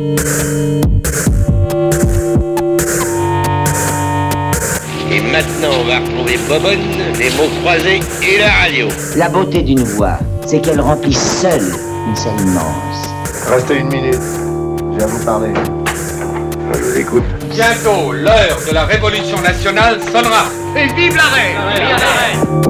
Et maintenant, on va retrouver Bobonne, les mots croisés et la radio. La beauté d'une voix, c'est qu'elle remplit seule une salle immense. Restez une minute, je vais vous parler. Je vous écoute. Bientôt, l'heure de la révolution nationale sonnera. Et vive la reine! Vive la reine!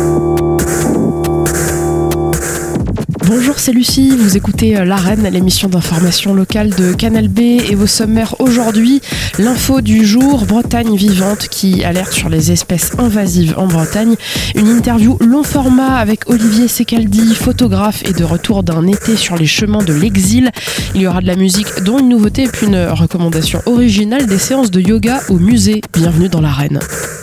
Bonjour, c'est Lucie, vous écoutez L'Arène, l'émission d'information locale de Canal B et vos sommaires aujourd'hui, l'info du jour, Bretagne vivante qui alerte sur les espèces invasives en Bretagne, une interview long format avec Olivier Secaldi, photographe et de retour d'un été sur les chemins de l'exil. Il y aura de la musique dont une nouveauté et puis une recommandation originale des séances de yoga au musée. Bienvenue dans L'Arène.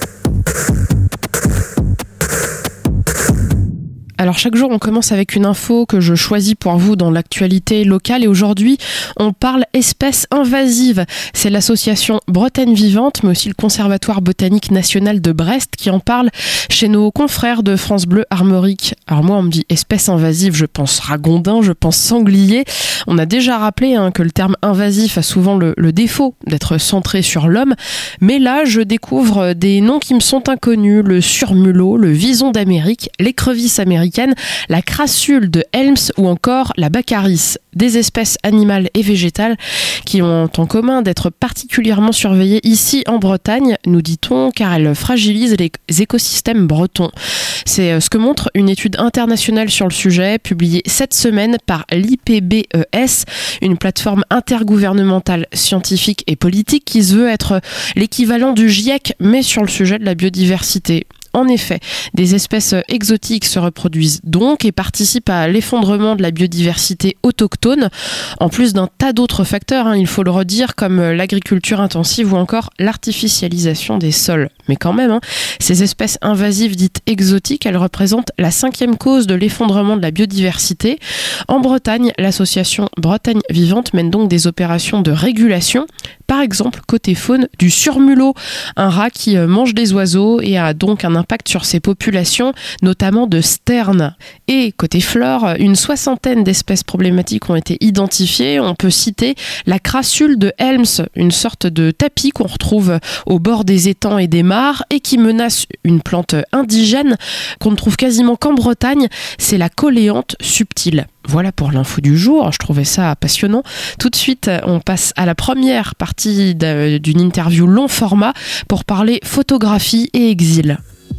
Alors chaque jour on commence avec une info que je choisis pour vous dans l'actualité locale et aujourd'hui on parle espèces invasives. C'est l'association Bretagne vivante mais aussi le Conservatoire botanique national de Brest qui en parle chez nos confrères de France Bleu Armorique. Alors moi on me dit espèces invasives, je pense ragondin, je pense sanglier. On a déjà rappelé que le terme invasif a souvent le défaut d'être centré sur l'homme, mais là je découvre des noms qui me sont inconnus, le surmulot, le vison d'Amérique, l'écrevisse américaine, la crassule de Helms ou encore la baccaris, des espèces animales et végétales qui ont en commun d'être particulièrement surveillées ici en Bretagne, nous dit-on, car elles fragilisent les écosystèmes bretons. C'est ce que montre une étude internationale sur le sujet, publiée cette semaine par l'IPBES, une plateforme intergouvernementale scientifique et politique qui se veut être l'équivalent du GIEC, mais sur le sujet de la biodiversité. En effet, des espèces exotiques se reproduisent donc et participent à l'effondrement de la biodiversité autochtone, en plus d'un tas d'autres facteurs, il faut le redire, comme l'agriculture intensive ou encore l'artificialisation des sols. Mais quand même, ces espèces invasives dites exotiques, elles représentent la 5e cause de l'effondrement de la biodiversité. En Bretagne, l'association Bretagne vivante mène donc des opérations de régulation, par exemple côté faune du surmulot, un rat qui mange des oiseaux et a donc un impact sur ses populations, notamment de sternes. Et côté flore, une 60aine d'espèces problématiques ont été identifiées. On peut citer la crassule de Helms, une sorte de tapis qu'on retrouve au bord des étangs et des mares et qui menace une plante indigène qu'on ne trouve quasiment qu'en Bretagne, c'est la coléante subtile. Voilà pour l'info du jour, je trouvais ça passionnant. Tout de suite, on passe à la première partie d'une interview long format pour parler photographie et exil.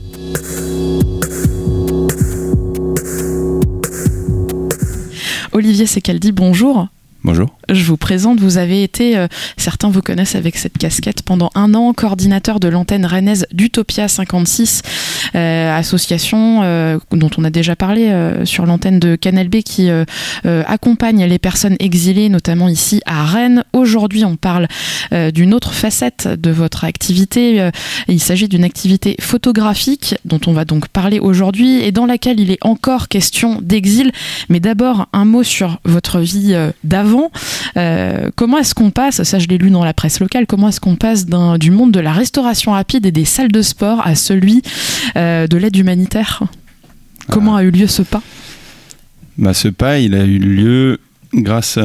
Olivier Secaldi, bonjour. Bonjour. Je vous présente, vous avez été, certains vous connaissent avec cette casquette, pendant 1 an, coordinateur de l'antenne rennaise d'Utopia 56, association dont on a déjà parlé sur l'antenne de Canal B qui accompagne les personnes exilées, notamment ici à Rennes. Aujourd'hui, on parle d'une autre facette de votre activité. Il s'agit d'une activité photographique dont on va donc parler aujourd'hui et dans laquelle il est encore question d'exil. Mais d'abord, un mot sur votre vie d'avant. Comment est-ce qu'on passe, ça je l'ai lu dans la presse locale, comment est-ce qu'on passe du monde de la restauration rapide et des salles de sport à celui de l'aide humanitaire ? Comment a eu lieu ce pas ? Ce pas, il a eu lieu grâce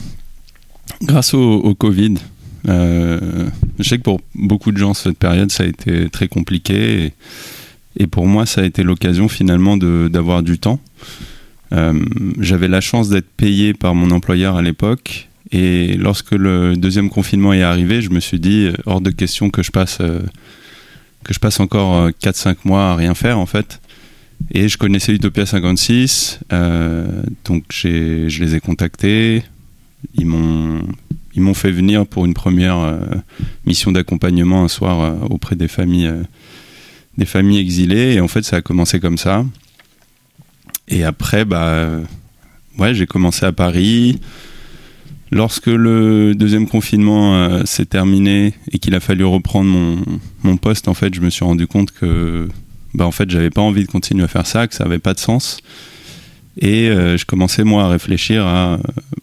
au Covid. Je sais que pour beaucoup de gens, cette période, ça a été très compliqué. Et pour moi, ça a été l'occasion finalement d'avoir du temps. J'avais la chance d'être payé par mon employeur à l'époque et lorsque le deuxième confinement est arrivé, je me suis dit hors de question que je passe encore 4-5 mois à rien faire en fait. Et je connaissais Utopia 56, donc je les ai contactés, ils m'ont fait venir pour une première mission d'accompagnement un soir auprès des familles exilées et en fait ça a commencé comme ça. Et après, j'ai commencé à Paris. Lorsque le deuxième confinement s'est terminé et qu'il a fallu reprendre mon poste, en fait, je me suis rendu compte que, j'avais pas envie de continuer à faire ça, que ça avait pas de sens. Et je commençais, moi, à réfléchir à,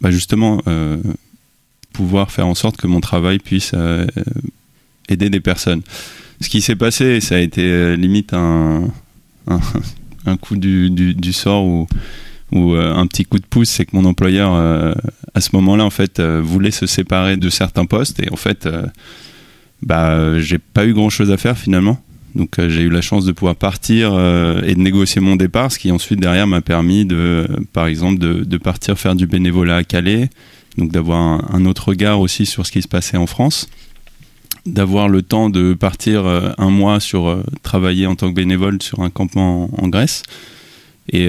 pouvoir faire en sorte que mon travail puisse aider des personnes. Ce qui s'est passé, ça a été limite un coup du sort où un petit coup de pouce, c'est que mon employeur à ce moment-là en fait voulait se séparer de certains postes et en fait j'ai pas eu grand-chose à faire finalement. Donc j'ai eu la chance de pouvoir partir et de négocier mon départ, ce qui ensuite derrière m'a permis par exemple de partir faire du bénévolat à Calais, donc d'avoir un autre regard aussi sur ce qui se passait en France, d'avoir le temps de partir un mois travailler en tant que bénévole sur un campement en Grèce. Et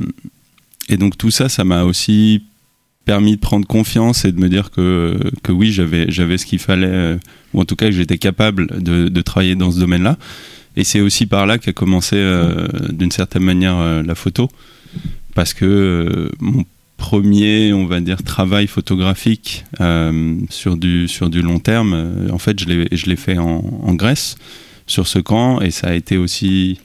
donc tout ça m'a aussi permis de prendre confiance et de me dire que oui, j'avais ce qu'il fallait, ou en tout cas que j'étais capable de travailler dans ce domaine-là. Et c'est aussi par là qu'a commencé d'une certaine manière la photo, parce que mon premier, on va dire, travail photographique sur du long terme, en fait je l'ai fait en Grèce, sur ce camp, et ça a été aussi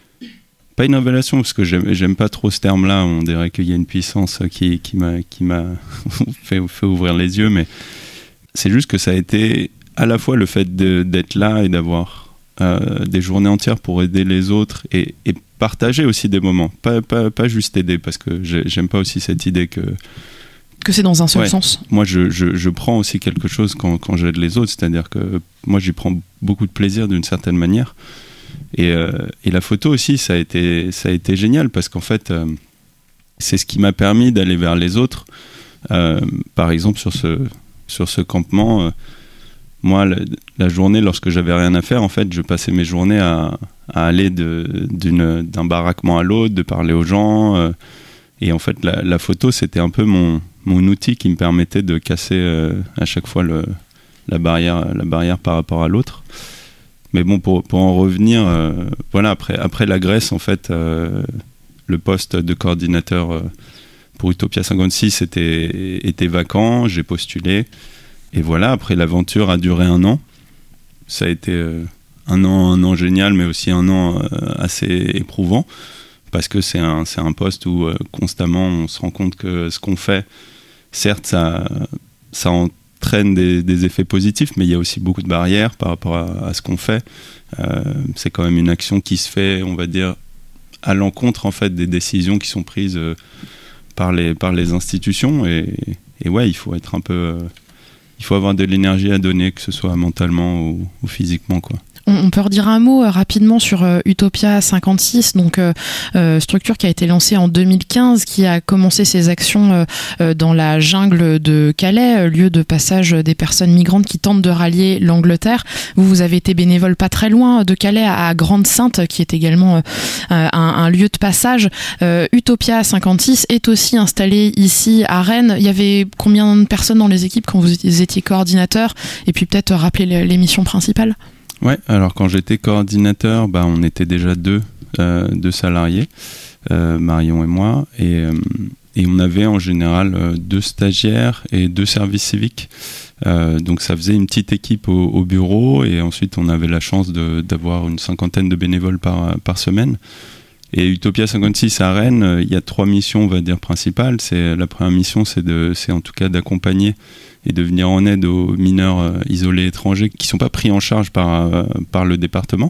pas une révélation, parce que j'aime pas trop ce terme-là, on dirait qu'il y a une puissance qui m'a fait ouvrir les yeux, mais c'est juste que ça a été à la fois le fait d'être là et d'avoir des journées entières pour aider les autres et partager aussi des moments, pas juste aider, parce que j'aime pas aussi cette idée que c'est dans un seul sens. Moi je prends aussi quelque chose quand j'aide les autres, c'est-à-dire que moi j'y prends beaucoup de plaisir d'une certaine manière, et la photo aussi ça a été génial, parce qu'en fait c'est ce qui m'a permis d'aller vers les autres. Par exemple sur ce campement, moi, la journée, lorsque j'avais rien à faire, en fait, je passais mes journées à aller d'un baraquement à l'autre, de parler aux gens. Et en fait, la photo, c'était un peu mon outil qui me permettait de casser à chaque fois la barrière par rapport à l'autre. Mais bon, pour en revenir, voilà, après la Grèce, en fait, le poste de coordinateur pour Utopia 56 était vacant. J'ai postulé. Et voilà, après l'aventure a duré 1 an. Ça a été un an génial, mais aussi un an assez éprouvant, parce que c'est un poste où constamment on se rend compte que ce qu'on fait, certes ça entraîne des effets positifs, mais il y a aussi beaucoup de barrières par rapport à ce qu'on fait. C'est quand même une action qui se fait, on va dire, à l'encontre en fait des décisions qui sont prises par les institutions, et ouais, il faut être un peu... il faut avoir de l'énergie à donner, que ce soit mentalement ou physiquement, quoi. On peut redire un mot rapidement sur Utopia 56, donc structure qui a été lancée en 2015, qui a commencé ses actions dans la jungle de Calais, lieu de passage des personnes migrantes qui tentent de rallier l'Angleterre. Vous avez été bénévole pas très loin de Calais, à Grande-Synthe, qui est également un lieu de passage. Utopia 56 est aussi installé ici à Rennes. Il y avait combien de personnes dans les équipes quand vous étiez coordinateur? Et puis peut-être rappeler les missions principales. Ouais, alors quand j'étais coordinateur, on était déjà deux salariés, Marion et moi, et on avait en général 2 stagiaires et 2 services civiques. Donc ça faisait une petite équipe au bureau, et ensuite on avait la chance d'avoir une 50aine de bénévoles par semaine. Et Utopia 56 à Rennes, il y a 3 missions, on va dire, principales. La première mission, c'est en tout cas d'accompagner et de venir en aide aux mineurs isolés étrangers qui ne sont pas pris en charge par le département.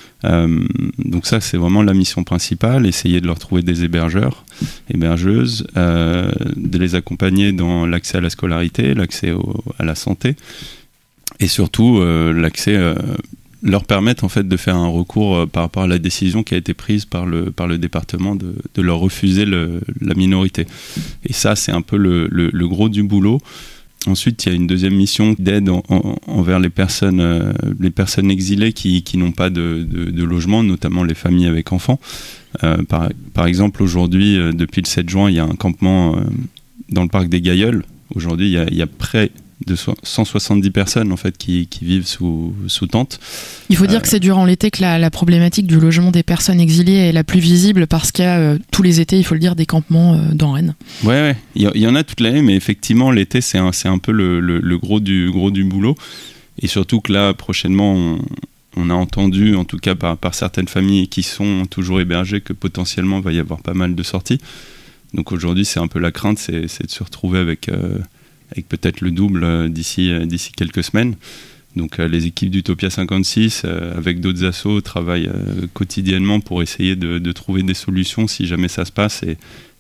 Donc ça, c'est vraiment la mission principale, essayer de leur trouver des hébergeuses, de les accompagner dans l'accès à la scolarité, l'accès à la santé, et surtout l'accès... leur permettre en fait de faire un recours par rapport à la décision qui a été prise par le département de leur refuser la minorité. Et ça, c'est un peu le gros du boulot. Ensuite, il y a une deuxième mission d'aide envers les personnes exilées qui n'ont pas de logement, notamment les familles avec enfants. Par exemple, aujourd'hui, depuis le 7 juin, il y a un campement dans le parc des Gailleuls. Aujourd'hui, il y a près de 170 personnes en fait qui vivent sous tente. Il faut dire que c'est durant l'été que la problématique du logement des personnes exilées est la plus visible, parce qu'il y a tous les étés, il faut le dire, des campements dans Rennes. Ouais, il y en a toute l'année, mais effectivement l'été c'est un peu le gros du boulot, et surtout que là prochainement on a entendu, en tout cas par certaines familles qui sont toujours hébergées, que potentiellement il va y avoir pas mal de sorties. Donc aujourd'hui c'est un peu la crainte, c'est de se retrouver avec peut-être le double d'ici quelques semaines. Donc les équipes d'Utopia 56, avec d'autres assos, travaillent quotidiennement pour essayer de trouver des solutions si jamais ça se passe,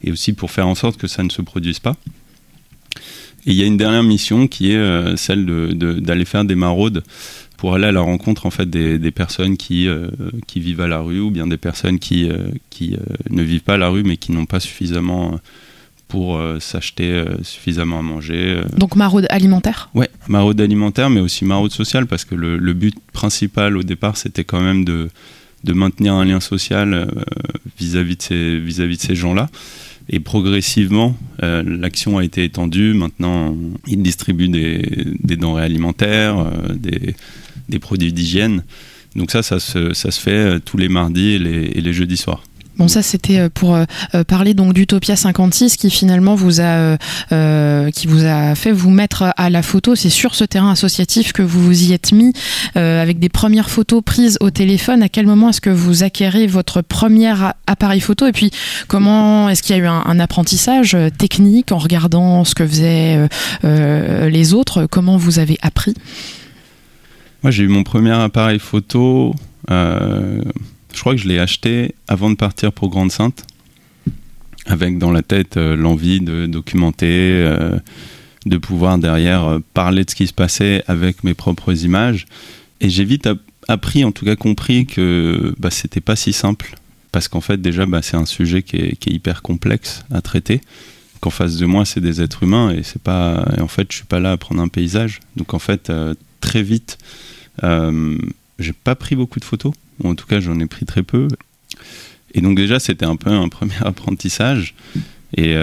et aussi pour faire en sorte que ça ne se produise pas. Et il y a une dernière mission qui est celle d'aller faire des maraudes pour aller à la rencontre en fait des personnes qui vivent à la rue, ou bien des personnes qui ne vivent pas à la rue mais qui n'ont pas suffisamment pour s'acheter suffisamment à manger. Donc maraude alimentaire ? Ouais, maraude alimentaire, mais aussi maraude sociale, parce que le but principal au départ, c'était quand même de maintenir un lien social vis-à-vis de ces gens-là. Et progressivement, l'action a été étendue. Maintenant, ils distribuent des denrées alimentaires, des produits d'hygiène. Donc ça se fait tous les mardis et les jeudis soirs. Bon, ça c'était pour parler donc d'Utopia 56 qui finalement vous a fait vous mettre à la photo. C'est sur ce terrain associatif que vous vous y êtes mis avec des premières photos prises au téléphone. À quel moment est-ce que vous acquérez votre premier appareil photo, et puis comment est-ce qu'il y a eu un apprentissage technique en regardant ce que faisaient les autres? Comment vous avez appris? Moi, j'ai eu mon premier appareil photo. Je crois que je l'ai acheté avant de partir pour Grande-Synthe, avec dans la tête l'envie de documenter, de pouvoir derrière parler de ce qui se passait avec mes propres images. Et j'ai vite appris, en tout cas compris que c'était pas si simple, parce qu'en fait déjà c'est un sujet qui est hyper complexe à traiter. Qu'en face de moi c'est des êtres humains, et en fait je suis pas là à prendre un paysage. Donc en fait très vite j'ai pas pris beaucoup de photos, ou en tout cas j'en ai pris très peu, et donc déjà c'était un peu un premier apprentissage, et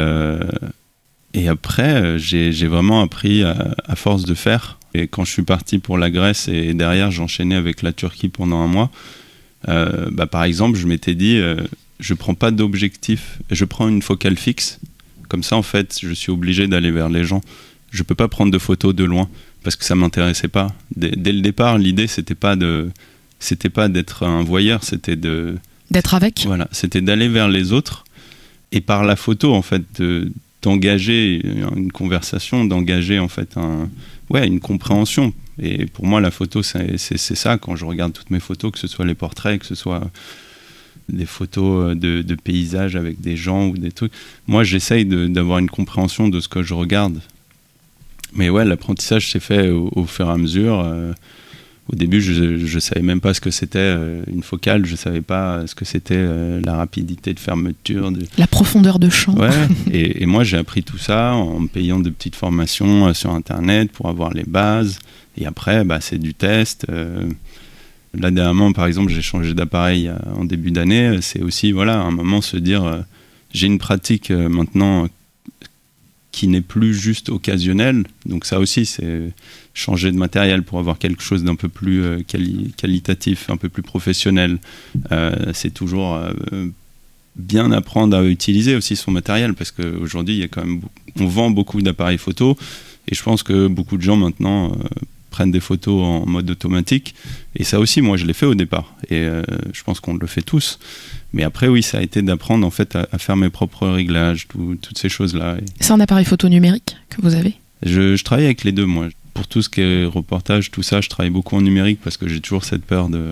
après j'ai vraiment appris à force de faire. Et quand je suis parti pour la Grèce et derrière j'enchaînais avec la Turquie pendant un mois, par exemple je m'étais dit je prends pas d'objectif, je prends une focale fixe, comme ça en fait je suis obligé d'aller vers les gens, je peux pas prendre de photos de loin parce que ça m'intéressait pas. Dès le départ, l'idée c'était pas d'être un voyeur, c'était d'être avec. Voilà, c'était d'aller vers les autres, et par la photo en fait d'engager une conversation, d'engager en fait une compréhension. Et pour moi la photo c'est ça. Quand je regarde toutes mes photos, que ce soit les portraits, que ce soit des photos de paysages avec des gens ou des trucs, moi j'essaye d'avoir une compréhension de ce que je regarde. Mais ouais, l'apprentissage s'est fait au fur et à mesure. Au début, je savais même pas ce que c'était une focale, je savais pas ce que c'était la rapidité de fermeture. La profondeur de champ. Ouais, et moi j'ai appris tout ça en me payant de petites formations sur Internet pour avoir les bases. Et après, c'est du test. Là, dernièrement, par exemple, j'ai changé d'appareil en début d'année. C'est aussi, à un moment se dire, j'ai une pratique maintenant qui n'est plus juste occasionnelle. Donc ça aussi, c'est changer de matériel pour avoir quelque chose d'un peu plus qualitatif, un peu plus professionnel. C'est toujours bien apprendre à utiliser aussi son matériel, parce qu'aujourd'hui, on vend beaucoup d'appareils photo, et je pense que beaucoup de gens maintenant prennent des photos en mode automatique. Et ça aussi, moi, je l'ai fait au départ. Et je pense qu'on le fait tous. Mais après, oui, ça a été d'apprendre en fait à faire mes propres réglages, toutes ces choses-là. C'est un appareil photo numérique que vous avez ? Je travaille avec les deux, moi. Pour tout ce qui est reportage, tout ça, je travaille beaucoup en numérique, parce que j'ai toujours cette peur de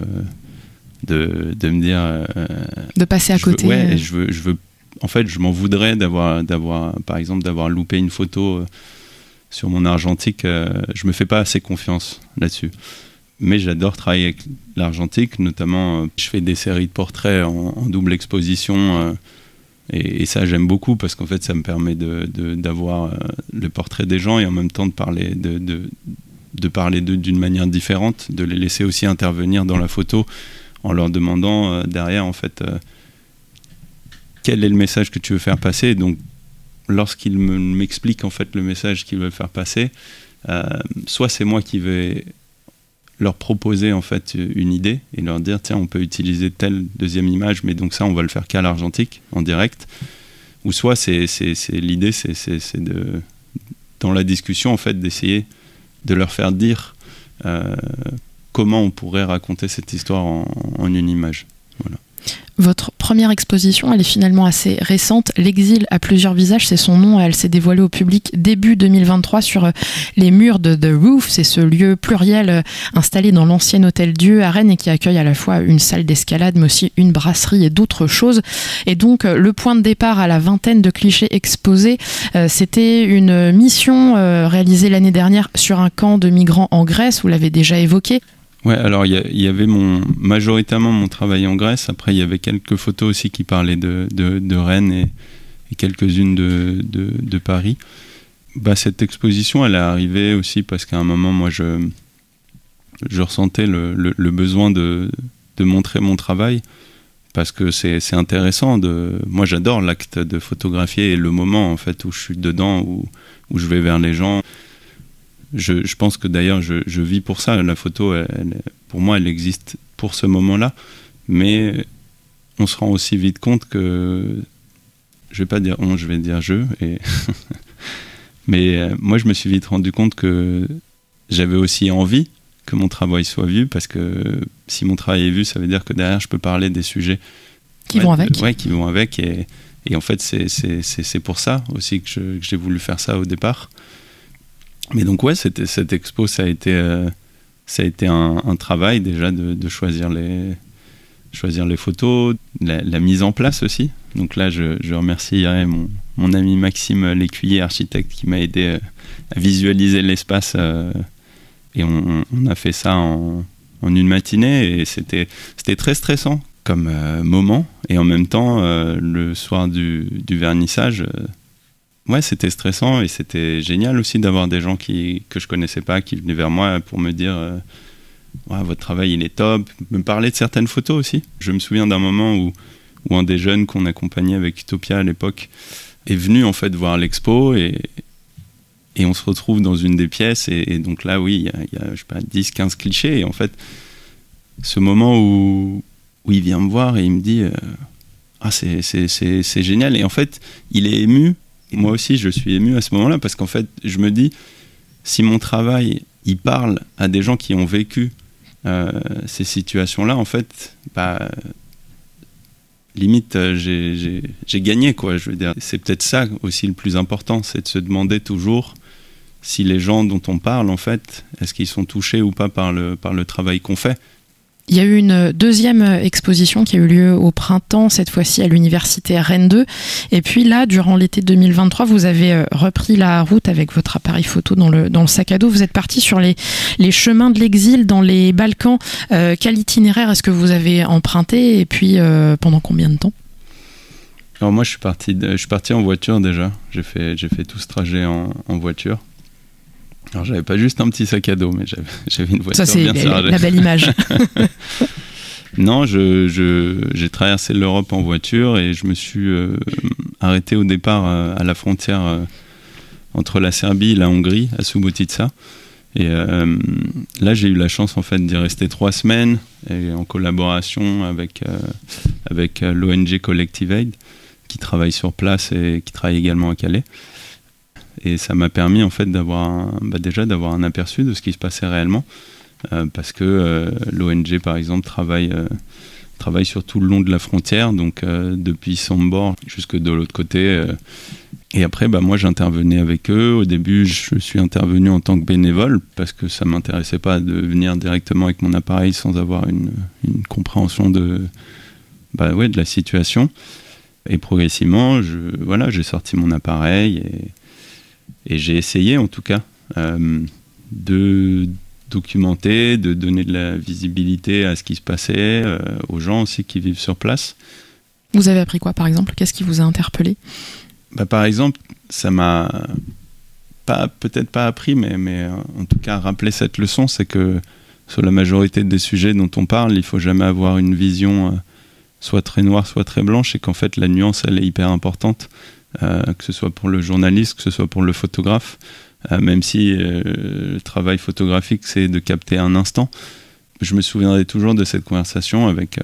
me dire... de passer à côté. Ouais, je veux, en fait, je m'en voudrais par exemple, d'avoir loupé une photo sur mon argentique. Je me fais pas assez confiance là-dessus. Mais j'adore travailler avec l'argentique, notamment je fais des séries de portraits en double exposition, et ça j'aime beaucoup, parce qu'en fait ça me permet d'avoir le portrait des gens, et en même temps de parler d'eux d'une manière différente, de les laisser aussi intervenir dans la photo en leur demandant derrière en fait quel est le message que tu veux faire passer. Donc lorsqu'ils m'expliquent en fait le message qu'ils veulent faire passer, soit c'est moi qui vais leur proposer en fait une idée et leur dire tiens, on peut utiliser telle deuxième image, mais donc ça on va le faire qu'à l'argentique en direct, ou soit c'est l'idée c'est de, dans la discussion en fait, d'essayer de leur faire dire comment on pourrait raconter cette histoire en une image. Voilà. Votre première exposition, elle est finalement assez récente. L'exil à plusieurs visages, c'est son nom. Elle s'est dévoilée au public début 2023 sur les murs de The Roof. C'est ce lieu pluriel installé dans l'ancien Hôtel Dieu à Rennes et qui accueille à la fois une salle d'escalade, mais aussi une brasserie et d'autres choses. Et donc, le point de départ à la vingtaine de clichés exposés, c'était une mission réalisée l'année dernière sur un camp de migrants en Grèce. Vous l'avez déjà évoqué. Ouais, alors il y avait majoritairement mon travail en Grèce. Après, il y avait quelques photos aussi qui parlaient de Rennes et quelques-unes de Paris. Cette exposition, elle est arrivée aussi parce qu'à un moment, moi, je ressentais le besoin de montrer mon travail, parce que c'est intéressant. Moi, j'adore l'acte de photographier et le moment en fait où je suis dedans, où je vais vers les gens. Je pense que d'ailleurs je vis pour ça. La photo, pour moi, elle existe pour ce moment-là, mais on se rend aussi vite compte que, je vais pas dire on, je vais dire je, mais moi je me suis vite rendu compte que j'avais aussi envie que mon travail soit vu, parce que si mon travail est vu, ça veut dire que derrière je peux parler des sujets qui vont avec. Qui vont avec, et en fait c'est pour ça aussi que j'ai voulu faire ça au départ. Mais donc cette expo, ça a été un travail déjà de choisir les photos, la mise en place aussi. Donc là, je remercierai mon ami Maxime Lécuyer, architecte, qui m'a aidé à visualiser l'espace. Et on a fait ça en une matinée, et c'était très stressant comme moment. Et en même temps, le soir du vernissage, c'était stressant, et c'était génial aussi d'avoir des gens que je connaissais pas, qui venaient vers moi pour me dire votre travail il est top, me parler de certaines photos aussi. Je me souviens d'un moment où un des jeunes qu'on accompagnait avec Utopia à l'époque est venu en fait voir l'expo, et on se retrouve dans une des pièces, et donc là il y a je sais pas 10-15 clichés, et en fait ce moment où il vient me voir et il me dit c'est génial, et en fait il est ému. Moi aussi, je suis ému à ce moment-là, parce qu'en fait, je me dis, si mon travail, il parle à des gens qui ont vécu ces situations-là, en fait, limite, j'ai gagné, quoi. Je veux dire, c'est peut-être ça aussi le plus important, c'est de se demander toujours si les gens dont on parle, en fait, est-ce qu'ils sont touchés ou pas par le travail qu'on fait. Il y a eu une deuxième exposition qui a eu lieu au printemps, cette fois-ci à l'université Rennes 2. Et puis là, durant l'été 2023, vous avez repris la route avec votre appareil photo dans le sac à dos. Vous êtes parti sur les chemins de l'exil dans les Balkans. Quel itinéraire est-ce que vous avez emprunté, et puis pendant combien de temps ? Alors moi, je suis parti en voiture déjà. J'ai fait tout ce trajet en voiture. Alors, j'avais pas juste un petit sac à dos, mais j'avais une voiture bien chargée. Ça, c'est la belle image. Non, j'ai traversé l'Europe en voiture, et je me suis arrêté au départ à la frontière entre la Serbie et la Hongrie, à Subotica. Et là, j'ai eu la chance en fait d'y rester 3 semaines, et en collaboration avec l'ONG Collective Aid, qui travaille sur place et qui travaille également à Calais. Et ça m'a permis en fait d'avoir un aperçu de ce qui se passait réellement, parce que l'ONG par exemple travaille sur tout le long de la frontière, donc depuis Sombor jusque de l'autre côté. Et après, moi j'intervenais avec eux. Au début, je suis intervenu en tant que bénévole, parce que ça m'intéressait pas de venir directement avec mon appareil sans avoir une compréhension de la situation. Et progressivement, j'ai sorti mon appareil, et j'ai essayé en tout cas de documenter, de donner de la visibilité à ce qui se passait, aux gens aussi qui vivent sur place. Vous avez appris quoi par exemple ? Qu'est-ce qui vous a interpellé ? Par exemple, ça m'a peut-être pas appris, mais en tout cas rappelé cette leçon, c'est que sur la majorité des sujets dont on parle, il faut jamais avoir une vision soit très noire, soit très blanche, et qu'en fait la nuance elle est hyper importante. Que ce soit pour le journaliste, que ce soit pour le photographe, même si le travail photographique c'est de capter un instant. Je me souviendrai toujours de cette conversation avec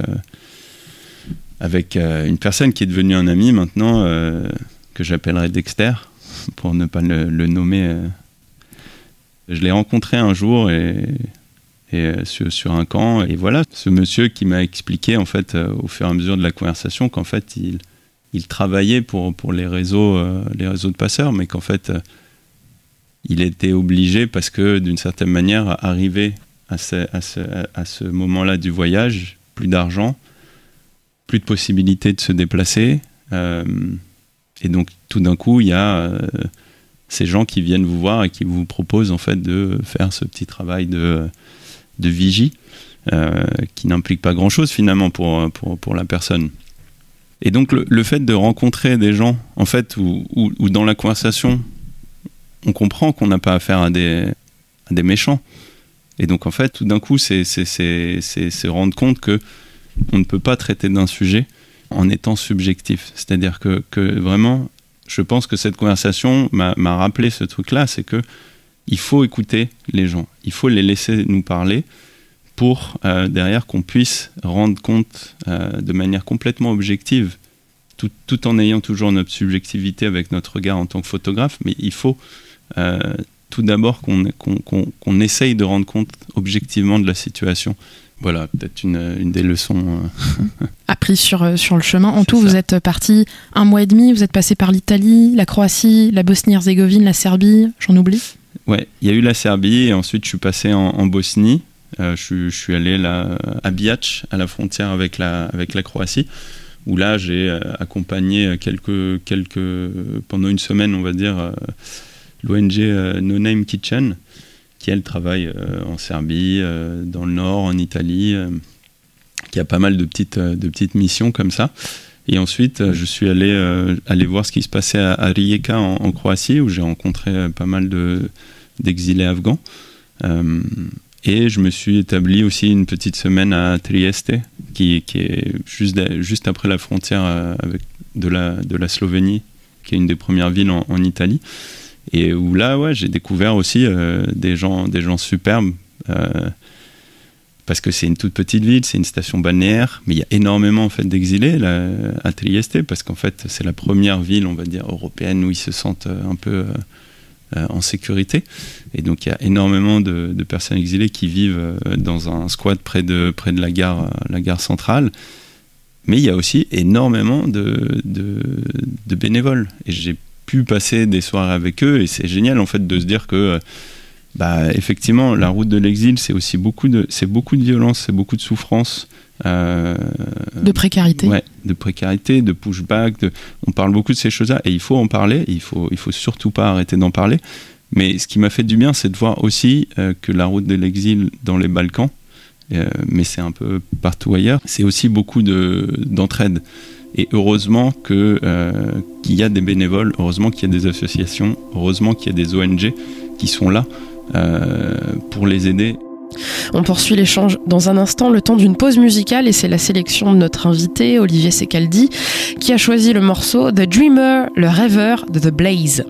une personne qui est devenue un ami maintenant, que j'appellerai Dexter, pour ne pas le nommer. Je l'ai rencontré un jour, et et sur un camp. Et voilà, ce monsieur qui m'a expliqué en fait au fur et à mesure de la conversation qu'en fait il travaillait pour les réseaux de passeurs, mais qu'en fait il était obligé parce que d'une certaine manière, arrivé à ce moment-là du voyage, plus d'argent, plus de possibilité de se déplacer, et donc tout d'un coup il y a ces gens qui viennent vous voir et qui vous proposent en fait de faire ce petit travail de vigie qui n'implique pas grand-chose finalement pour la personne. Et donc le fait de rencontrer des gens en fait où dans la conversation on comprend qu'on n'a pas affaire à des méchants, et donc en fait tout d'un coup c'est se rendre compte que on ne peut pas traiter d'un sujet en étant subjectif. C'est-à-dire que vraiment, je pense que cette conversation m'a rappelé ce truc-là, c'est que il faut écouter les gens, il faut les laisser nous parler pour derrière qu'on puisse rendre compte de manière complètement objective, tout en ayant toujours notre subjectivité avec notre regard en tant que photographe, mais il faut tout d'abord qu'on essaye de rendre compte objectivement de la situation. Voilà, peut-être une des leçons apprises sur le chemin. En tout, ça. vous êtes parti 1 mois et demi, vous êtes passé par l'Italie, la Croatie, la Bosnie-Herzégovine, la Serbie, j'en oublie? Ouais, il y a eu la Serbie et ensuite je suis passé en Bosnie. Je suis allé là, à Bihac, à la frontière avec la Croatie, où là j'ai accompagné pendant une semaine, on va dire, l'ONG No Name Kitchen, qui elle travaille en Serbie, dans le Nord, en Italie, qui a pas mal de petites missions comme ça. Et ensuite, je suis allé voir ce qui se passait à Rijeka en Croatie, où j'ai rencontré pas mal d'exilés afghans. Et je me suis établi aussi une petite semaine à Trieste, qui est juste après la frontière de la Slovénie, qui est une des premières villes en Italie. Et où là, ouais, j'ai découvert aussi des gens superbes, parce que c'est une toute petite ville, c'est une station balnéaire, mais il y a énormément en fait d'exilés là, à Trieste, parce qu'en fait c'est la première ville, on va dire, européenne où ils se sentent un peu en sécurité. Et donc il y a énormément de personnes exilées qui vivent dans un squat près de la gare centrale. Mais il y a aussi énormément de bénévoles. Et j'ai pu passer des soirées avec eux, et c'est génial en fait de se dire que effectivement la route de l'exil, c'est aussi beaucoup de violence, c'est beaucoup de souffrance, de précarité, de pushback, on parle beaucoup de ces choses-là, et il faut en parler, il faut surtout pas arrêter d'en parler. Mais ce qui m'a fait du bien, c'est de voir aussi que la route de l'exil dans les Balkans, mais c'est un peu partout ailleurs, c'est aussi beaucoup d'entraide. Et heureusement qu'il y a des bénévoles, heureusement qu'il y a des associations, heureusement qu'il y a des ONG qui sont là pour les aider. On poursuit l'échange dans un instant, le temps d'une pause musicale, et c'est la sélection de notre invité, Olivier Secaldi, qui a choisi le morceau The Dreamer, le rêveur de The Blaze.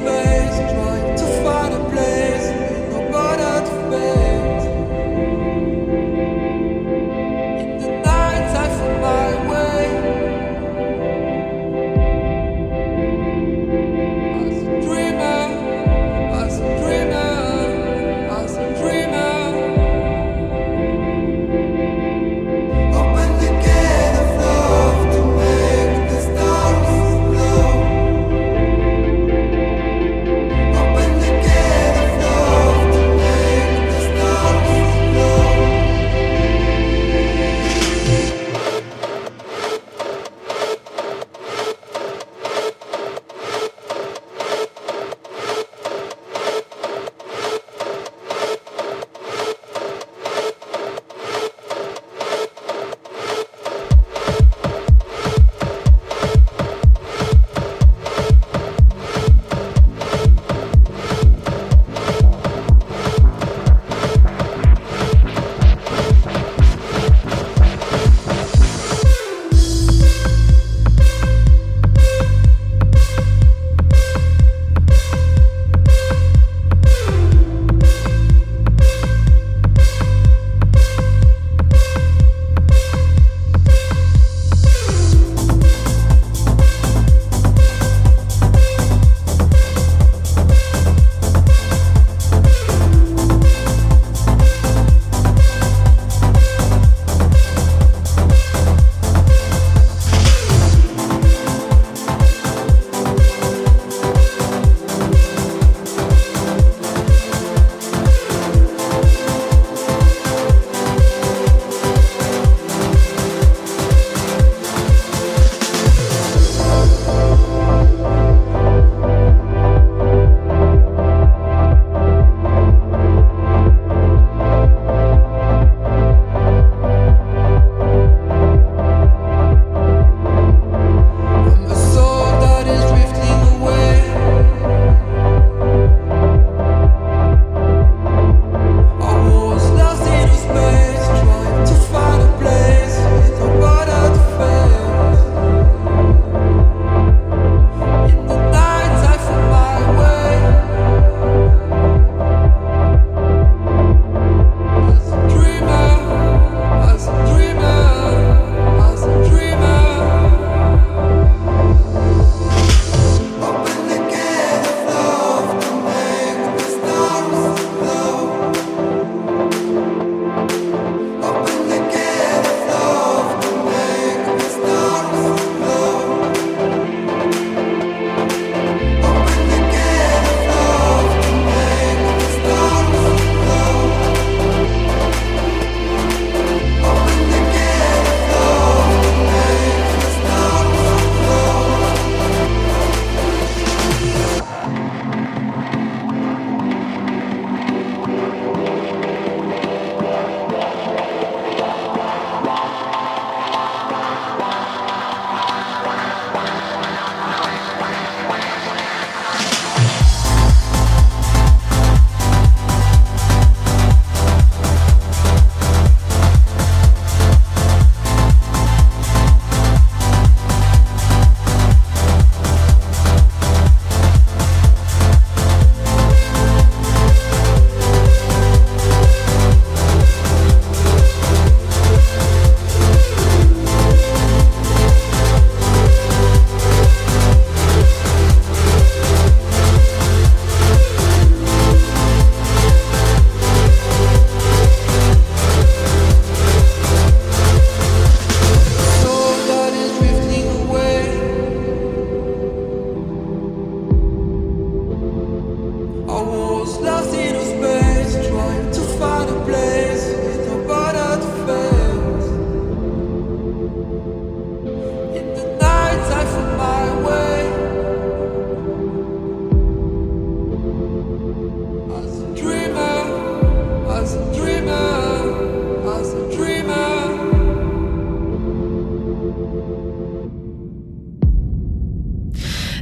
Trying to find a place, no but at the base.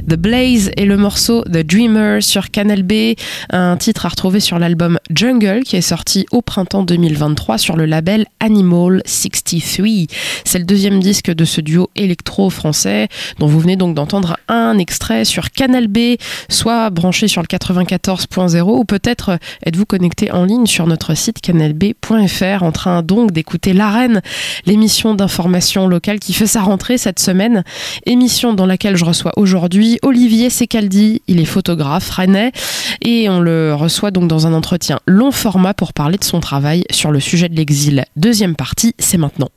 The Blaze et le morceau The Dreamer sur Canal B, un titre à retrouver sur l'album Jungle qui est sorti au printemps 2023 sur le label Animal 63. C'est le deuxième disque de ce duo électro-français dont vous venez donc d'entendre un extrait sur Canal B, soit branché sur le 94.0 ou peut-être êtes-vous connecté en ligne sur notre site canalb.fr en train donc d'écouter l'Arène, l'émission d'information locale qui fait sa rentrée cette semaine, émission dans laquelle je reçois aujourd'hui Olivier Secaldi, il est photographe rennais et on le reçoit donc dans un entretien long format pour parler de son travail sur le sujet de l'exil. Deuxième partie, c'est maintenant.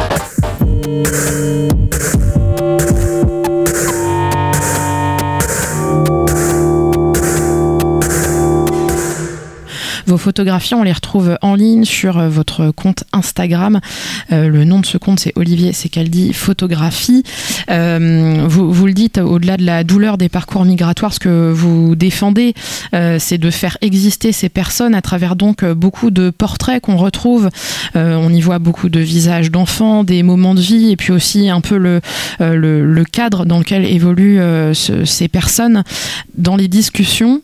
Vos photographies, on les retrouve en ligne sur votre compte Instagram. Le nom de ce compte, c'est Olivier Secaldi Photographie. Vous le dites, au-delà de la douleur des parcours migratoires, ce que vous défendez, c'est de faire exister ces personnes à travers donc beaucoup de portraits qu'on retrouve. On y voit beaucoup de visages d'enfants, des moments de vie, et puis aussi un peu le cadre dans lequel évoluent ces personnes dans les discussions.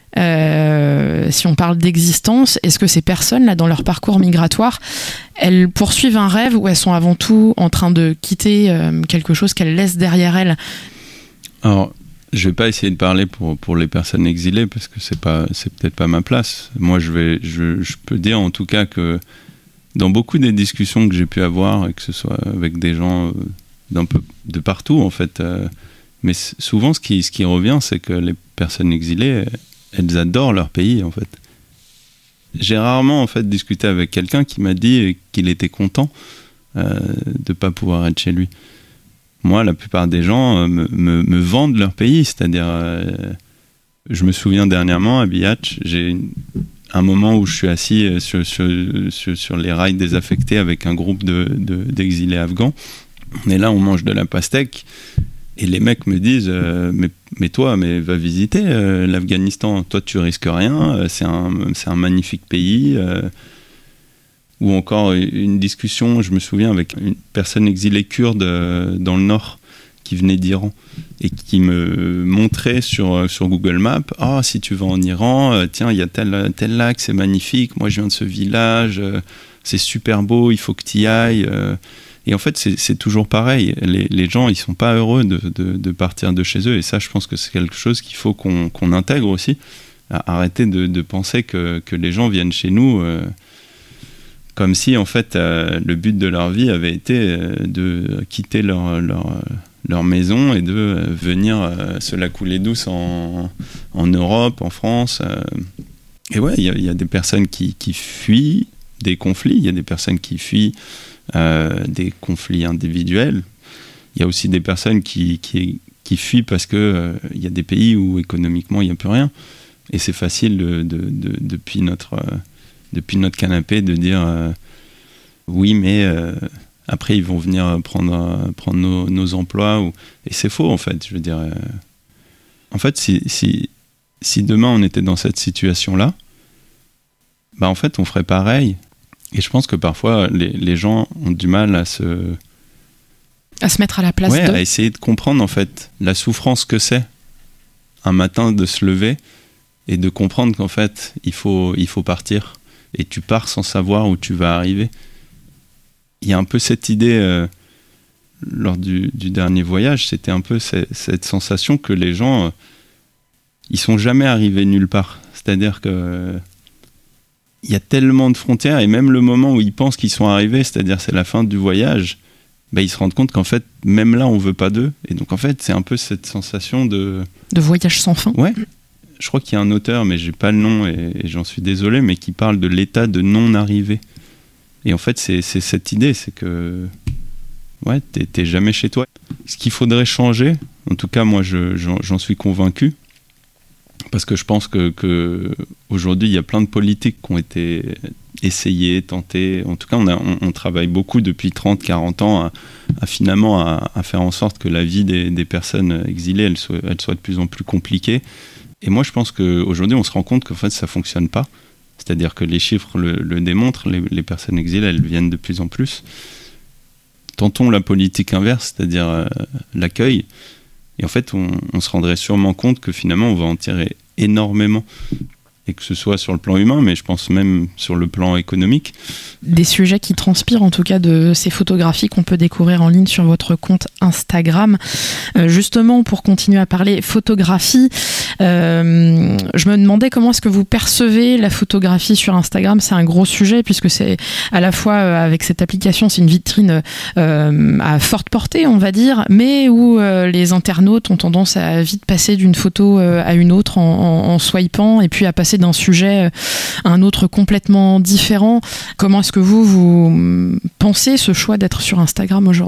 Si on parle d'existence, est-ce que ces personnes-là, dans leur parcours migratoire, elles poursuivent un rêve ou elles sont avant tout en train de quitter quelque chose qu'elles laissent derrière elles ? Alors, je vais pas essayer de parler pour les personnes exilées parce que c'est peut-être pas ma place. Moi, je peux dire en tout cas que dans beaucoup des discussions que j'ai pu avoir, et que ce soit avec des gens d'un peu de partout en fait, mais souvent ce qui revient, c'est que les personnes exilées, elles adorent leur pays en fait. J'ai rarement en fait discuté avec quelqu'un qui m'a dit qu'il était content de pas pouvoir être chez lui. Moi, la plupart des gens me vendent leur pays, c'est-à-dire je me souviens dernièrement à Biatch, j'ai un moment où je suis assis sur les rails désaffectés avec un groupe d'exilés afghans. Et là, on mange de la pastèque. Et les mecs me disent mais toi, va visiter l'Afghanistan. Toi, tu risques rien. C'est un magnifique pays. Ou encore une discussion, je me souviens, avec une personne exilée kurde dans le nord qui venait d'Iran et qui me montrait sur Google Maps, si tu vas en Iran, tiens, il y a tel lac, c'est magnifique. Moi, je viens de ce village, c'est super beau, il faut que tu y ailles. Et en fait, c'est toujours pareil. Les gens, ils sont pas heureux de partir de chez eux. Et ça, je pense que c'est quelque chose qu'il faut qu'on intègre aussi. Arrêter de penser que les gens viennent chez nous comme si, en fait, le but de leur vie avait été de quitter leur maison et de venir se la couler douce en Europe, en France. Et ouais, il y a des personnes qui fuient des conflits. Il y a des personnes qui fuient des conflits individuels. Il y a aussi des personnes qui fuient parce que il y a des pays où économiquement il n'y a plus rien et c'est facile depuis notre canapé de dire oui mais après ils vont venir prendre nos emplois et c'est faux en fait. Je veux dire en fait si demain on était dans cette situation là, en fait on ferait pareil. Et je pense que parfois, les gens ont du mal à se mettre à la place d'eux. À essayer de comprendre, en fait, la souffrance que c'est, un matin, de se lever et de comprendre qu'en fait, il faut partir. Et tu pars sans savoir où tu vas arriver. Il y a un peu cette idée, lors du dernier voyage, c'était un peu cette sensation que les gens, ils sont jamais arrivés nulle part. C'est-à-dire que il y a tellement de frontières et même le moment où ils pensent qu'ils sont arrivés, c'est-à-dire c'est la fin du voyage, ils se rendent compte qu'en fait même là on veut pas d'eux et donc en fait c'est un peu cette sensation de voyage sans fin. Ouais, je crois qu'il y a un auteur mais j'ai pas le nom et j'en suis désolé mais qui parle de l'état de non-arrivée et en fait c'est cette idée, c'est que ouais t'es jamais chez toi. Ce qu'il faudrait changer, en tout cas moi j'en suis convaincu. Parce que je pense que aujourd'hui, il y a plein de politiques qui ont été essayées, tentées. En tout cas, on travaille beaucoup depuis 30, 40 ans à faire en sorte que la vie des personnes exilées, elle soit de plus en plus compliquée. Et moi, je pense qu'aujourd'hui, on se rend compte qu'en fait, ça ne fonctionne pas. C'est-à-dire que les chiffres le démontrent, les personnes exilées, elles viennent de plus en plus. Tentons la politique inverse, c'est-à-dire l'accueil. Et en fait, on se rendrait sûrement compte que finalement, on va en tirer énormément. Et que ce soit sur le plan humain, mais je pense même sur le plan économique. Des sujets qui transpirent en tout cas de ces photographies qu'on peut découvrir en ligne sur votre compte Instagram. Justement, pour continuer à parler photographie, je me demandais comment est-ce que vous percevez la photographie sur Instagram. C'est un gros sujet puisque c'est à la fois avec cette application, c'est une vitrine à forte portée, on va dire, mais où les internautes ont tendance à vite passer d'une photo à une autre en swipant et puis à passer d'un sujet à un autre complètement différent. Comment est-ce que vous pensez ce choix d'être sur Instagram aujourd'hui ?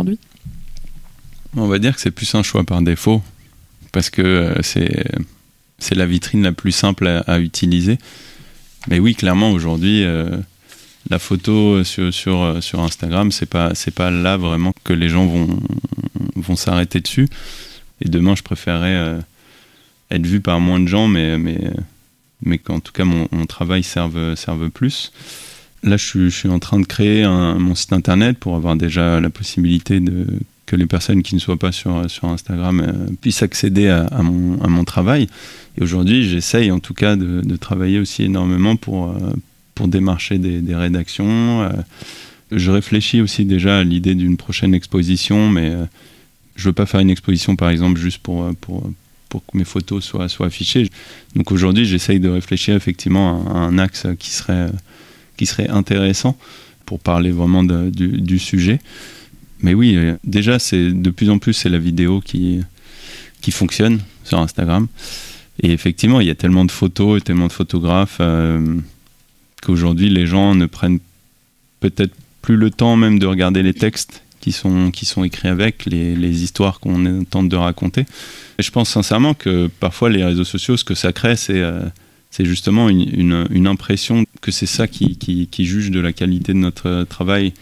On va dire que c'est plus un choix par défaut, parce que c'est la vitrine la plus simple à utiliser. Mais oui, clairement, aujourd'hui, la photo sur Instagram, c'est pas là vraiment que les gens vont s'arrêter dessus. Et demain, je préférerais être vu par moins de gens, mais qu'en tout cas mon travail serve plus. Là, je suis en train de créer mon site internet pour avoir déjà la possibilité que les personnes qui ne soient pas sur Instagram puissent accéder à mon travail. Et aujourd'hui, j'essaye en tout cas de travailler aussi énormément pour démarcher des rédactions. Je réfléchis aussi déjà à l'idée d'une prochaine exposition, mais je veux pas faire une exposition par exemple juste pour que mes photos soient affichées. Donc aujourd'hui, j'essaye de réfléchir effectivement à un axe qui serait intéressant pour parler vraiment du sujet. Mais oui, déjà, de plus en plus, c'est la vidéo qui fonctionne sur Instagram. Et effectivement, il y a tellement de photos et tellement de photographes qu'aujourd'hui, les gens ne prennent peut-être plus le temps même de regarder les textes qui sont écrits avec, les histoires qu'on tente de raconter. Et je pense sincèrement que parfois les réseaux sociaux, ce que ça crée, c'est justement une impression que c'est ça qui juge de la qualité de notre travail,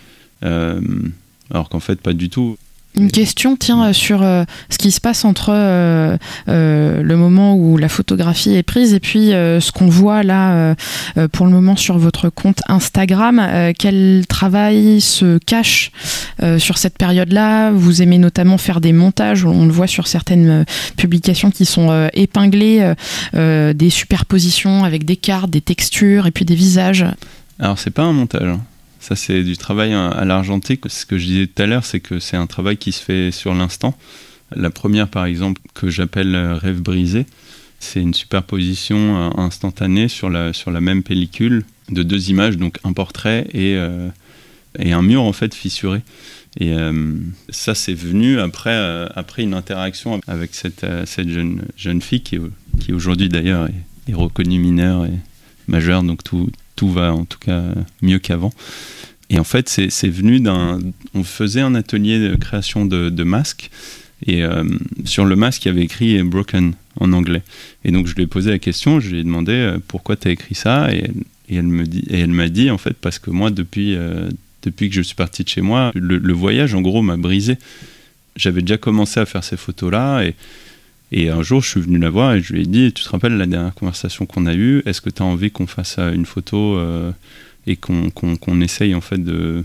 alors qu'en fait pas du tout. Une question, tiens, sur ce qui se passe entre le moment où la photographie est prise et puis ce qu'on voit là pour le moment sur votre compte Instagram. Quel travail se cache sur cette période-là ? Vous aimez notamment faire des montages, on le voit sur certaines publications qui sont épinglées, des superpositions avec des cartes, des textures et puis des visages. Alors c'est pas un montage, hein. Ça, c'est du travail à l'argentique. Ce que je disais tout à l'heure, c'est que c'est un travail qui se fait sur l'instant. La première, par exemple, que j'appelle Rêve brisé, c'est une superposition instantanée sur la même pellicule de deux images, donc un portrait et un mur, en fait, fissuré. Et ça, c'est venu après une interaction avec cette jeune fille qui aujourd'hui, d'ailleurs, est reconnue mineure et majeure, donc tout va en tout cas mieux qu'avant. Et en fait, c'est venu on faisait un atelier de création de masques, et sur le masque, il y avait écrit « Broken » en anglais. Et donc, je lui ai posé la question, je lui ai demandé « Pourquoi tu as écrit ça ?» et elle m'a dit, en fait, parce que moi, depuis que je suis parti de chez moi, le voyage, en gros, m'a brisé. J'avais déjà commencé à faire ces photos-là, et un jour, je suis venu la voir et je lui ai dit « Tu te rappelles la dernière conversation qu'on a eue ? Est-ce que tu as envie qu'on fasse une photo et qu'on essaye en fait de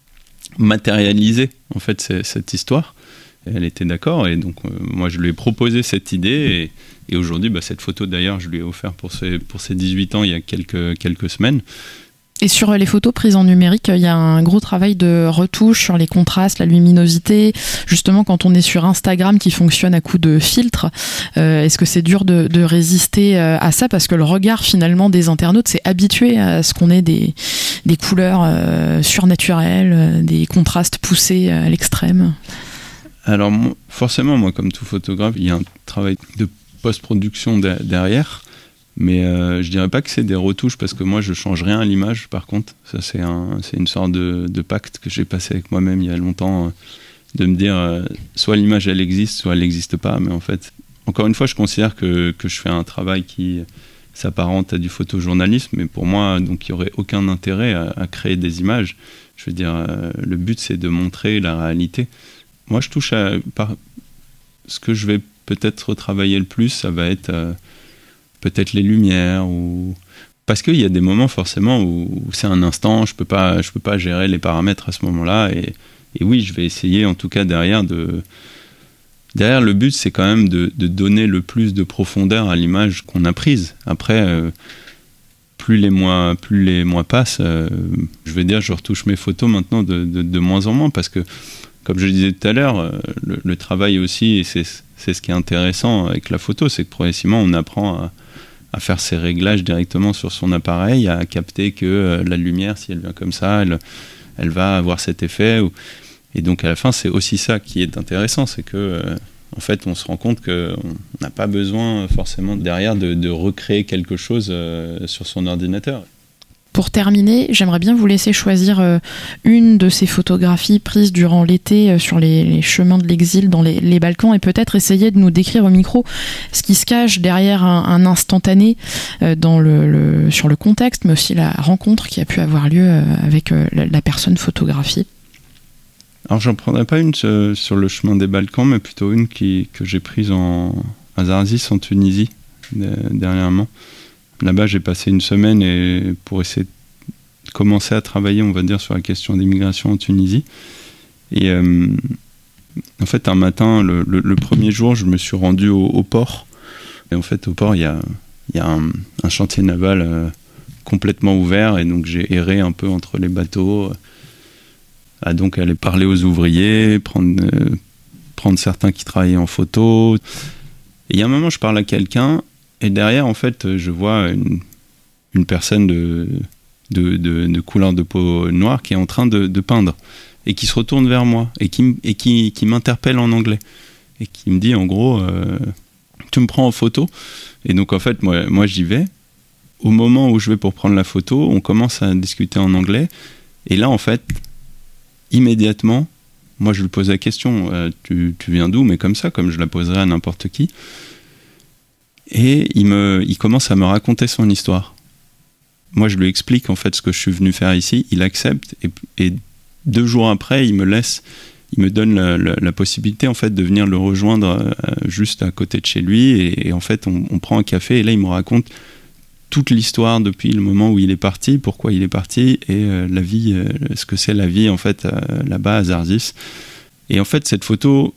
matérialiser en fait cette histoire ?» Et elle était d'accord, et donc moi je lui ai proposé cette idée, et aujourd'hui, cette photo d'ailleurs, je lui ai offert pour ses 18 ans il y a quelques semaines. Et sur les photos prises en numérique, il y a un gros travail de retouche sur les contrastes, la luminosité. Justement, quand on est sur Instagram qui fonctionne à coup de filtres, est-ce que c'est dur de résister à ça ? Parce que le regard finalement des internautes s'est habitué à ce qu'on ait des couleurs surnaturelles, des contrastes poussés à l'extrême. Alors forcément, moi comme tout photographe, il y a un travail de post-production derrière. Mais je dirais pas que c'est des retouches, parce que moi je change rien à l'image. Par contre, ça c'est une sorte de pacte que j'ai passé avec moi-même il y a longtemps, de me dire soit l'image elle existe, soit elle n'existe pas. Mais en fait, encore une fois, je considère que je fais un travail qui s'apparente à du photojournalisme, mais pour moi, donc il y aurait aucun intérêt à créer des images. Je veux dire, le but c'est de montrer la réalité. Moi, je touche ce que je vais peut-être retravailler le plus, ça va être peut-être les lumières, parce qu'il y a des moments forcément où c'est un instant, je peux pas gérer les paramètres à ce moment-là, et oui, je vais essayer en tout cas derrière de derrière, le but, c'est quand même de donner le plus de profondeur à l'image qu'on a prise. Après, plus les mois passent, je vais dire, je retouche mes photos maintenant de moins en moins, parce que, comme je le disais tout à l'heure, le travail aussi, et c'est ce qui est intéressant avec la photo, c'est que progressivement, on apprend à faire ses réglages directement sur son appareil, à capter que la lumière, si elle vient comme ça, elle va avoir cet effet. Et donc, à la fin, c'est aussi ça qui est intéressant, c'est que, en fait, on se rend compte qu'on n'a pas besoin forcément derrière de recréer quelque chose sur son ordinateur. Pour terminer, j'aimerais bien vous laisser choisir une de ces photographies prises durant l'été sur les chemins de l'exil dans les Balkans, et peut-être essayer de nous décrire au micro ce qui se cache derrière un instantané sur le contexte, mais aussi la rencontre qui a pu avoir lieu avec la personne photographiée. Alors, j'en prendrai pas une sur le chemin des Balkans, mais plutôt une que j'ai prise à Zarzis, en Tunisie, dernièrement. Là-bas, j'ai passé une semaine pour essayer de commencer à travailler, on va dire, sur la question d'immigration en Tunisie. Et en fait, un matin, le premier jour, je me suis rendu au port. Et en fait, au port, il y a un chantier naval complètement ouvert. Et donc, j'ai erré un peu entre les bateaux, à donc aller parler aux ouvriers, prendre certains qui travaillaient en photo. Et il y a un moment, je parle à quelqu'un. Et derrière, en fait, je vois une personne de couleur de peau noire qui est en train de peindre et qui se retourne vers moi et qui m'interpelle en anglais et qui me dit, en gros, tu me prends en photo. Et donc, en fait, moi j'y vais. Au moment où je vais pour prendre la photo, on commence à discuter en anglais. Et là, en fait, immédiatement, moi, je lui pose la question, tu viens d'où? Mais comme ça, comme je la poserais à n'importe qui. Et il commence à me raconter son histoire. Moi, je lui explique en fait ce que je suis venu faire ici. Il accepte et 2 jours après, il me donne la possibilité en fait de venir le rejoindre juste à côté de chez lui. Et en fait, on prend un café et là, il me raconte toute l'histoire depuis le moment où il est parti, pourquoi il est parti et la vie, ce que c'est la vie en fait là-bas à Zarzis. Et en fait, cette photo,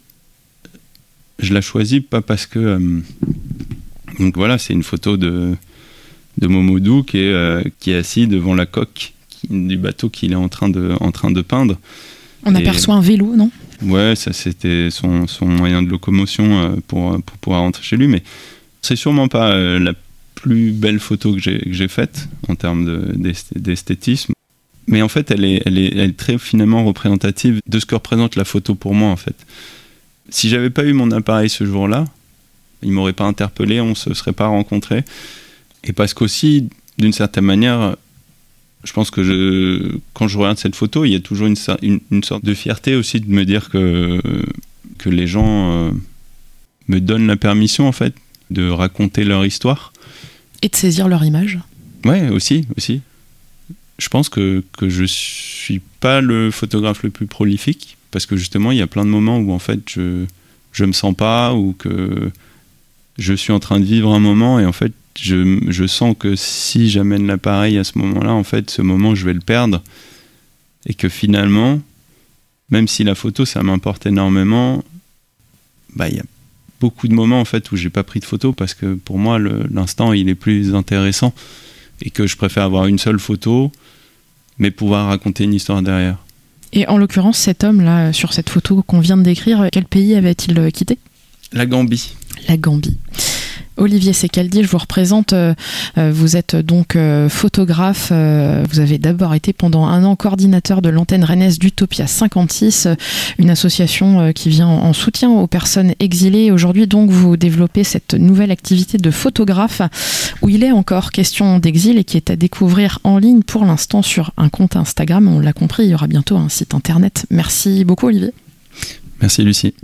je la choisis pas parce que donc voilà, c'est une photo de Momodou qui est assis devant la coque du bateau qu'il est en train de peindre. On aperçoit un vélo, non? Ouais, ça c'était son moyen de locomotion pour pouvoir rentrer chez lui, mais c'est sûrement pas la plus belle photo que j'ai faite en termes d'esthétisme. Mais en fait, elle est très finalement représentative de ce que représente la photo pour moi, en fait. Si j'avais pas eu mon appareil ce jour-là, il m'aurait pas interpellé, on se serait pas rencontrés. Et parce qu'aussi, d'une certaine manière, je pense que quand je regarde cette photo, il y a toujours une sorte de fierté aussi de me dire que les gens me donnent la permission, en fait, de raconter leur histoire. Et de saisir leur image. Ouais, aussi. Je pense que je suis pas le photographe le plus prolifique, parce que justement, il y a plein de moments où, en fait, je me sens pas, ou que je suis en train de vivre un moment, et en fait, je sens que si j'amène l'appareil à ce moment-là, en fait, ce moment, je vais le perdre. Et que finalement, même si la photo, ça m'importe énormément, il y a beaucoup de moments, en fait, où j'ai pas pris de photo parce que pour moi, l'instant, il est plus intéressant. Et que je préfère avoir une seule photo, mais pouvoir raconter une histoire derrière. Et en l'occurrence, cet homme-là, sur cette photo qu'on vient de décrire, quel pays avait-il quitté ? La Gambie. La Gambie. Olivier Secaldi, je vous représente. Vous êtes donc photographe. Vous avez d'abord été pendant 1 an coordinateur de l'antenne rennaise d'Utopia 56, une association qui vient en soutien aux personnes exilées. Aujourd'hui, donc, vous développez cette nouvelle activité de photographe où il est encore question d'exil et qui est à découvrir en ligne pour l'instant sur un compte Instagram. On l'a compris, il y aura bientôt un site internet. Merci beaucoup, Olivier. Merci, Lucie.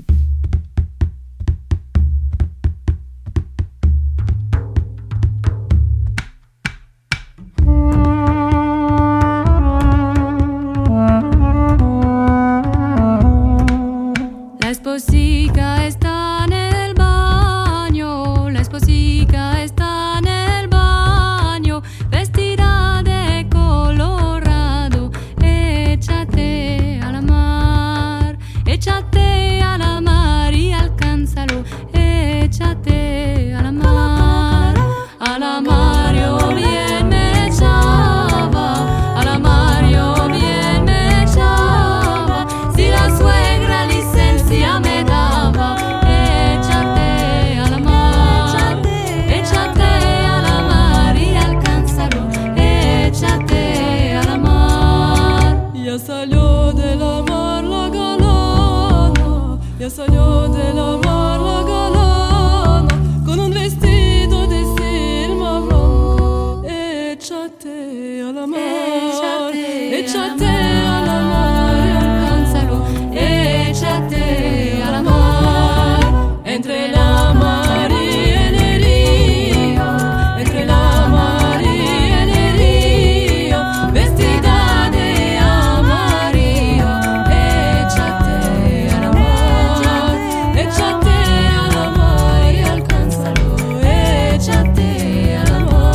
La esposica está en el baño, la esposica está en el baño, vestida de colorado, échate a la mar y alcanza. ella salió de la mar la galana con un vestido de silma blanco. Échate a la mar, échate a la mar y alcánzalo. Échate a la mar, entre la mar y el río, entre la mar y el río, vestida de amarillo. Échate a la mar, échate a la mar y alcánzalo. Échate a la mar.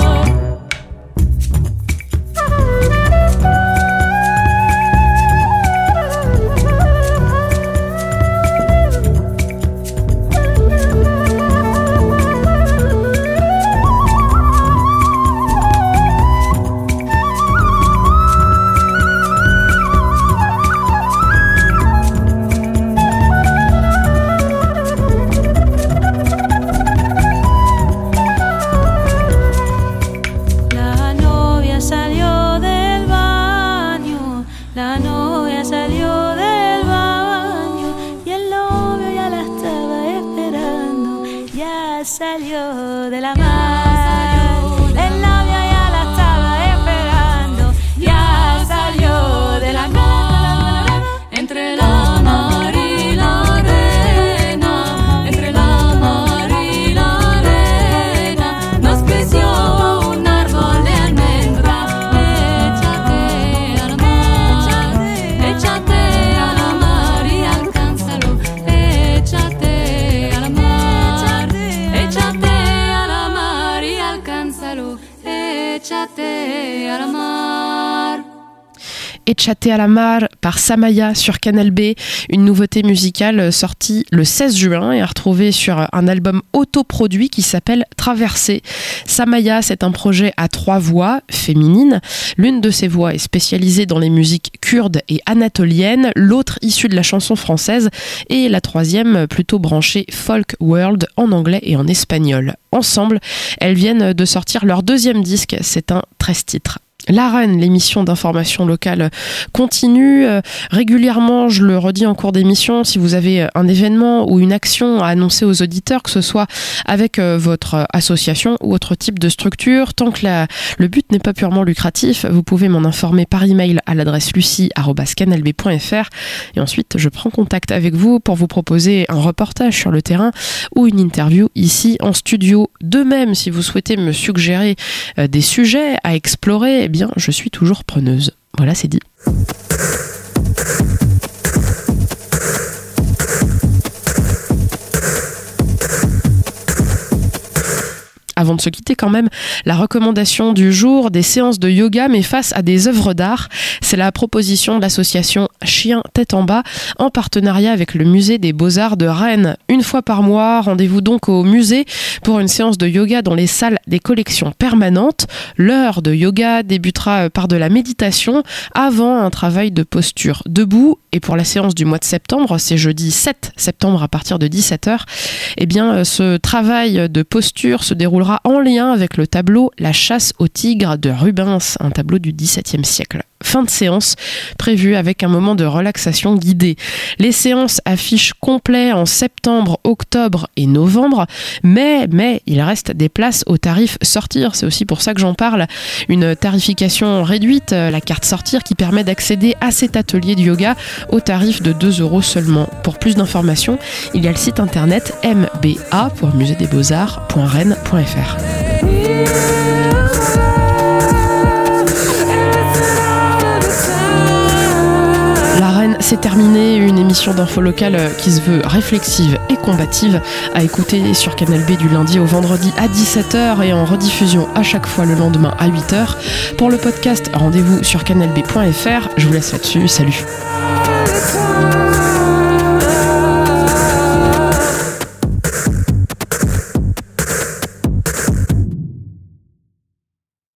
La novia salió del baño, la novia salió del baño y el novio ya la estaba esperando, ya salió de la mar. El novio ya la estaba esperando, ya salió de la mar. Entre la mar y la arena, entre la mar y la arena, nos creció un árbol de almendra. Échate a la mar, échate a la mar y alcánzalo. Échate a la mar, échate a la mar y alcánzalo. Échate a la mar. Échaté à la mar par Samaya sur Canal B, une nouveauté musicale sortie le 16 juin et à retrouver sur un album autoproduit qui s'appelle Traversée. Samaya, c'est un projet à 3 voix féminines. L'une de ces voix est spécialisée dans les musiques kurdes et anatoliennes, l'autre issue de la chanson française et la troisième plutôt branchée folk world en anglais et en espagnol. Ensemble, elles viennent de sortir leur 2e disque, c'est un 13 titres. L'Arène, l'émission d'information locale, continue régulièrement, je le redis en cours d'émission, si vous avez un événement ou une action à annoncer aux auditeurs, que ce soit avec votre association ou autre type de structure, tant que le but n'est pas purement lucratif, vous pouvez m'en informer par email à l'adresse lucie@canalb.fr et ensuite je prends contact avec vous pour vous proposer un reportage sur le terrain ou une interview ici en studio. De même, si vous souhaitez me suggérer des sujets à explorer, eh bien, je suis toujours preneuse. Voilà, c'est dit. Avant de se quitter quand même, la recommandation du jour, des séances de yoga mais face à des œuvres d'art. C'est la proposition de l'association Chien Tête en Bas en partenariat avec le musée des Beaux-Arts de Rennes. Une fois par mois, rendez-vous donc au musée pour une séance de yoga dans les salles des collections permanentes. L'heure de yoga débutera par de la méditation avant un travail de posture debout. Et pour la séance du mois de septembre, c'est jeudi 7 septembre à partir de 17h, eh bien, ce travail de posture se déroulera en lien avec le tableau La chasse au tigre de Rubens, un tableau du XVIIe siècle. Fin de séance prévue avec un moment de relaxation guidée. Les séances affichent complet en septembre, octobre et novembre, mais il reste des places au tarif sortir. C'est aussi pour ça que j'en parle. Une tarification réduite, la carte sortir, qui permet d'accéder à cet atelier de yoga au tarif de 2 € seulement. Pour plus d'informations, il y a le site internet mba.museedesbeaux-arts.rennes.fr. La Reine, c'est terminé, une émission d'info locale qui se veut réflexive et combative, à écouter sur Canal B du lundi au vendredi à 17h et en rediffusion à chaque fois le lendemain à 8h. Pour le podcast, rendez-vous sur canalb.fr. Je vous laisse là-dessus, salut.